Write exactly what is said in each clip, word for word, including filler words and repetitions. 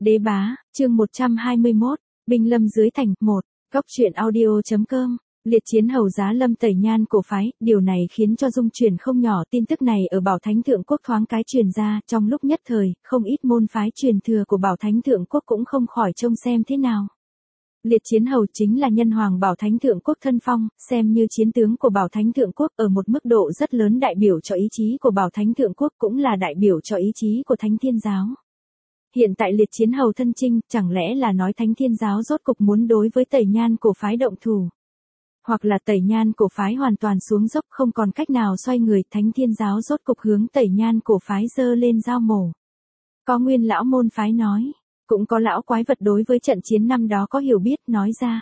Đế bá, chương một trăm hai mươi mốt, binh lâm dưới thành, một, góc truyện audio.com, liệt chiến hầu giá lâm tẩy nhan cổ phái, điều này khiến cho dung chuyển không nhỏ. Tin tức này ở Bảo Thánh Thượng Quốc thoáng cái truyền ra, trong lúc nhất thời, không ít môn phái truyền thừa của Bảo Thánh Thượng Quốc cũng không khỏi trông xem thế nào. Liệt chiến hầu chính là nhân hoàng Bảo Thánh Thượng Quốc thân phong, xem như chiến tướng của Bảo Thánh Thượng Quốc, ở một mức độ rất lớn đại biểu cho ý chí của Bảo Thánh Thượng Quốc, cũng là đại biểu cho ý chí của Thánh Thiên Giáo. Hiện tại liệt chiến hầu thân chinh, chẳng lẽ là nói Thánh Thiên Giáo rốt cục muốn đối với tẩy nhan cổ phái động thủ? Hoặc là tẩy nhan cổ phái hoàn toàn xuống dốc, không còn cách nào xoay người, Thánh Thiên Giáo rốt cục hướng tẩy nhan cổ phái giơ lên dao mổ. Có nguyên lão môn phái nói, cũng có lão quái vật đối với trận chiến năm đó có hiểu biết, nói ra.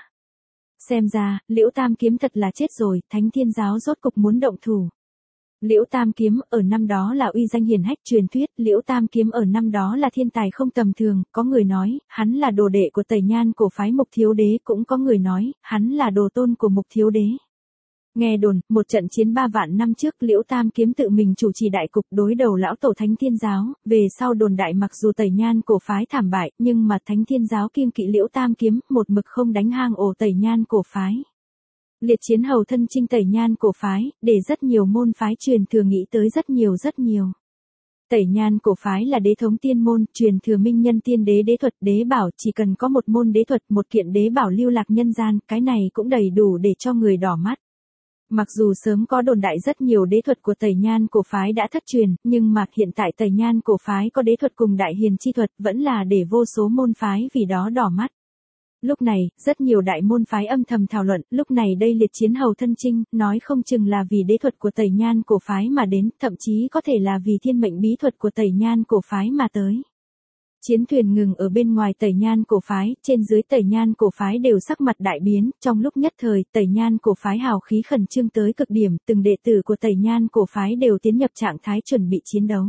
Xem ra, Liễu Tam Kiếm thật là chết rồi, Thánh Thiên Giáo rốt cục muốn động thủ. Liễu Tam Kiếm ở năm đó là uy danh hiển hách, truyền thuyết Liễu Tam Kiếm ở năm đó là thiên tài không tầm thường, có người nói, hắn là đồ đệ của tẩy nhan cổ phái Mục Thiếu Đế, cũng có người nói, hắn là đồ tôn của Mục Thiếu Đế. Nghe đồn, một trận chiến ba vạn năm trước Liễu Tam Kiếm tự mình chủ trì đại cục đối đầu lão tổ Thánh Thiên Giáo, về sau đồn đại mặc dù tẩy nhan cổ phái thảm bại, nhưng mà Thánh Thiên Giáo kiêng kỵ Liễu Tam Kiếm, một mực không đánh hang ổ tẩy nhan cổ phái. Liệt chiến hầu thân chinh tẩy nhan cổ phái, để rất nhiều môn phái truyền thừa nghĩ tới rất nhiều rất nhiều. Tẩy nhan cổ phái là đế thống tiên môn, truyền thừa minh nhân tiên đế đế thuật, đế bảo, chỉ cần có một môn đế thuật, một kiện đế bảo lưu lạc nhân gian, cái này cũng đầy đủ để cho người đỏ mắt. Mặc dù sớm có đồn đại rất nhiều đế thuật của tẩy nhan cổ phái đã thất truyền, nhưng mà hiện tại tẩy nhan cổ phái có đế thuật cùng đại hiền chi thuật, vẫn là để vô số môn phái vì đó đỏ mắt. Lúc này, rất nhiều đại môn phái âm thầm thảo luận, lúc này đây liệt chiến hầu thân chinh, nói không chừng là vì đế thuật của tẩy nhan cổ phái mà đến, thậm chí có thể là vì thiên mệnh bí thuật của tẩy nhan cổ phái mà tới. Chiến thuyền ngừng ở bên ngoài tẩy nhan cổ phái, trên dưới tẩy nhan cổ phái đều sắc mặt đại biến, trong lúc nhất thời, tẩy nhan cổ phái hào khí khẩn trương tới cực điểm, từng đệ tử của tẩy nhan cổ phái đều tiến nhập trạng thái chuẩn bị chiến đấu.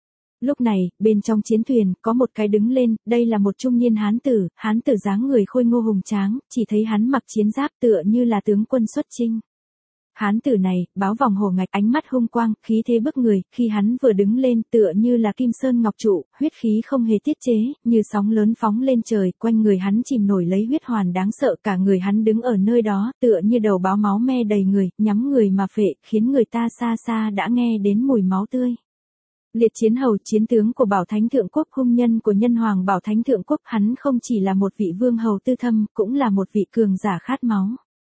Lúc này, bên trong chiến thuyền, có một cái đứng lên, đây là một trung niên hán tử, hán tử dáng người khôi ngô hùng tráng, chỉ thấy hắn mặc chiến giáp tựa như là tướng quân xuất chinh. Hán tử này, báo vòng hổ ngạch, ánh mắt hung quang, khí thế bức người, khi hắn vừa đứng lên tựa như là kim sơn ngọc trụ, huyết khí không hề tiết chế, như sóng lớn phóng lên trời, quanh người hắn chìm nổi lấy huyết hoàn đáng sợ, cả người hắn đứng ở nơi đó, tựa như đầu báo máu me đầy người, nhắm người mà phệ, khiến người ta xa xa đã nghe đến mùi máu tươi. Liệt chiến hầu, chiến tướng của Bảo Thánh Thượng Quốc, hung nhân của nhân hoàng Bảo Thánh Thượng Quốc, hắn không chỉ là một vị vương hầu tư thâm, cũng là một vị cường giả khát máu.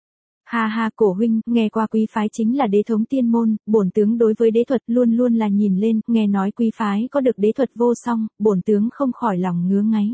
Ha ha, cổ huynh, nghe qua quý phái chính là đế thống tiên môn, bổn tướng đối với đế thuật luôn luôn là nhìn lên, nghe nói quý phái có được đế thuật vô song, bổn tướng không khỏi lòng ngứa ngáy.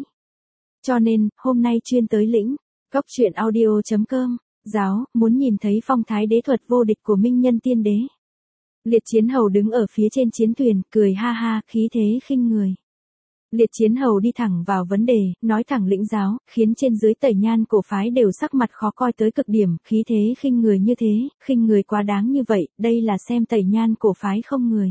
Cho nên, hôm nay chuyên tới lĩnh, góc truyện audio.com, giáo, muốn nhìn thấy phong thái đế thuật vô địch của minh nhân tiên đế. Liệt chiến hầu đứng ở phía trên chiến thuyền, cười ha ha, khí thế khinh người. Liệt chiến hầu đi thẳng vào vấn đề, nói thẳng lĩnh giáo, khiến trên dưới tẩy nhan cổ phái đều sắc mặt khó coi tới cực điểm, khí thế khinh người như thế, khinh người quá đáng như vậy, đây là xem tẩy nhan cổ phái không người.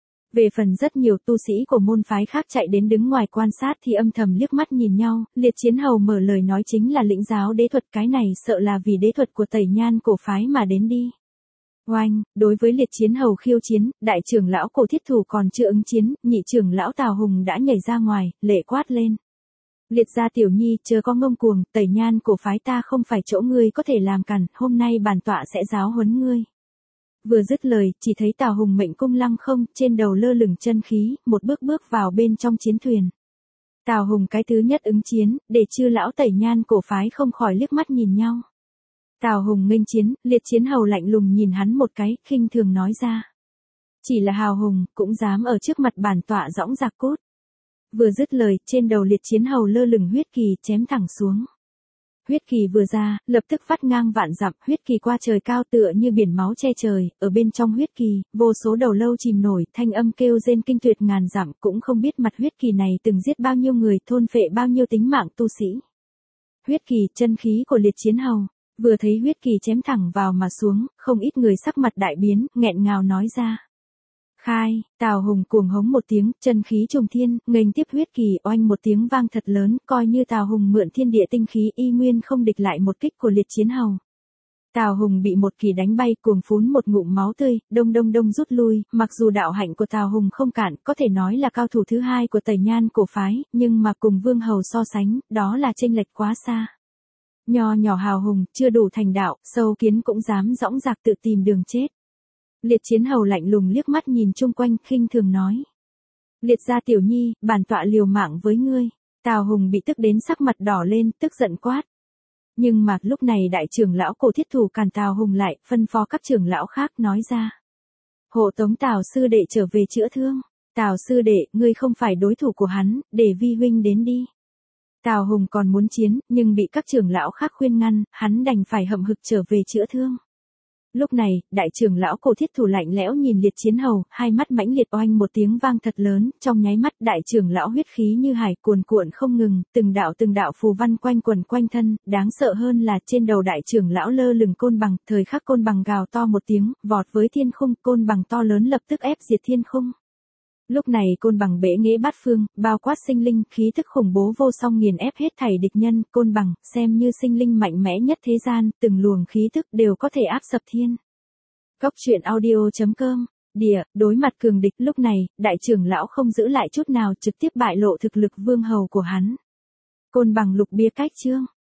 Về phần rất nhiều tu sĩ của môn phái khác chạy đến đứng ngoài quan sát thì âm thầm liếc mắt nhìn nhau, liệt chiến hầu mở lời nói chính là lĩnh giáo đế thuật, cái này sợ là vì đế thuật của tẩy nhan cổ phái mà đến đi. Oanh, đối với liệt chiến hầu khiêu chiến, đại trưởng lão Cổ Thiết Thủ còn chưa ứng chiến, nhị trưởng lão Tào Hùng đã nhảy ra ngoài, lệ quát lên. Liệt gia tiểu nhi, chớ có ngông cuồng, tẩy nhan cổ phái ta không phải chỗ ngươi có thể làm cản, hôm nay bản tọa sẽ giáo huấn ngươi. Vừa dứt lời, chỉ thấy Tào Hùng mệnh cung lăng không, trên đầu lơ lửng chân khí, một bước bước vào bên trong chiến thuyền. Tào Hùng cái thứ nhất ứng chiến, để chư lão tẩy nhan cổ phái không khỏi liếc mắt nhìn nhau. Tào Hùng nghênh chiến, liệt chiến hầu lạnh lùng nhìn hắn một cái, khinh thường nói ra. Chỉ là hào hùng, cũng dám ở trước mặt bản tọa dõng dạc cốt. Vừa dứt lời, trên đầu liệt chiến hầu lơ lửng huyết kỳ, chém thẳng xuống. Huyết kỳ vừa ra, lập tức vắt ngang vạn dặm, huyết kỳ qua trời cao tựa như biển máu che trời, ở bên trong huyết kỳ, vô số đầu lâu chìm nổi, thanh âm kêu rên kinh tuyệt ngàn dặm, cũng không biết mặt huyết kỳ này từng giết bao nhiêu người, thôn phệ bao nhiêu tính mạng tu sĩ. Huyết kỳ, chân khí của liệt chiến hầu. Vừa thấy huyết kỳ chém thẳng vào mà xuống, không ít người sắc mặt đại biến, nghẹn ngào nói ra. Khai, Tào Hùng cuồng hống một tiếng, chân khí trùng thiên, nghênh tiếp huyết kỳ, oanh một tiếng vang thật lớn, coi như Tào Hùng mượn thiên địa tinh khí y nguyên không địch lại một kích của liệt chiến hầu. Tào Hùng bị một kỳ đánh bay cuồng phún một ngụm máu tươi, đông đông đông rút lui, mặc dù đạo hạnh của Tào Hùng không cạn, có thể nói là cao thủ thứ hai của Tẩy Nhan cổ phái, nhưng mà cùng Vương Hầu so sánh, đó là chênh lệch quá xa. Nho nhỏ hào hùng, chưa đủ thành đạo, sâu kiến cũng dám dõng dạc tự tìm đường chết. Liệt Chiến Hầu lạnh lùng liếc mắt nhìn chung quanh, khinh thường nói. Liệt gia tiểu nhi, bản tọa liều mạng với ngươi. Tào Hùng bị tức đến sắc mặt đỏ lên, tức giận quát. Nhưng mà lúc này đại trưởng lão Cổ Thiết Thủ cản Tào Hùng lại, phân phó các trưởng lão khác nói ra. Hộ tống Tào sư đệ trở về chữa thương. Tào sư đệ, ngươi không phải đối thủ của hắn, để vi huynh đến đi. Tào Hùng còn muốn chiến, nhưng bị các trưởng lão khác khuyên ngăn, hắn đành phải hậm hực trở về chữa thương. Lúc này, đại trưởng lão Cổ Thiết Thủ lạnh lẽo nhìn Liệt Chiến Hầu, hai mắt mãnh liệt oanh một tiếng vang thật lớn, trong nháy mắt đại trưởng lão huyết khí như hải cuồn cuộn không ngừng, từng đạo từng đạo phù văn quanh quần quanh thân, đáng sợ hơn là trên đầu đại trưởng lão lơ lửng côn bằng, thời khắc côn bằng gào to một tiếng, vọt với thiên khung, côn bằng to lớn lập tức ép diệt thiên khung. Lúc này côn bằng bể nghễ bát phương, bao quát sinh linh, khí thức khủng bố vô song nghiền ép hết thảy địch nhân, côn bằng, xem như sinh linh mạnh mẽ nhất thế gian, từng luồng khí thức đều có thể áp sập thiên. Góc truyện audio chấm com, địa, đối mặt cường địch, lúc này, đại trưởng lão không giữ lại chút nào, trực tiếp bại lộ thực lực Vương Hầu của hắn. Côn bằng lục bia cách chương.